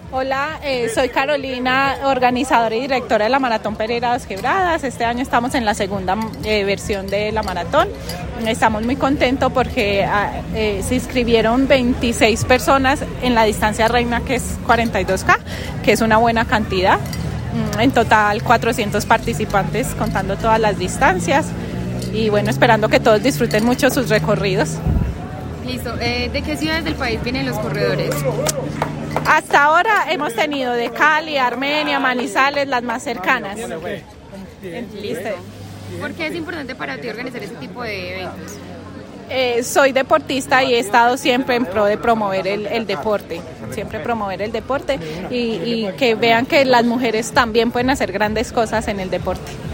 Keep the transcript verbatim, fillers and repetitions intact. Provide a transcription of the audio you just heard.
Hola, eh, soy Carolina, organizadora y directora de la Maratón Pereira Dos Quebradas. Este año estamos en la segunda eh, versión de la maratón. Estamos muy contentos porque eh, se inscribieron veintiséis personas en la distancia reina, que es cuarenta y dos kilómetros, que es una buena cantidad. En total cuatrocientos participantes contando todas las distancias y bueno, esperando que todos disfruten mucho sus recorridos. Listo, eh, ¿de qué ciudades del país vienen los corredores? Hasta ahora hemos tenido de Cali, Armenia, Manizales, las más cercanas. Listo. ¿Por qué es importante para ti organizar este tipo de eventos? Eh, soy deportista y he estado siempre en pro de promover el, el deporte, siempre promover el deporte y, y que vean que las mujeres también pueden hacer grandes cosas en el deporte.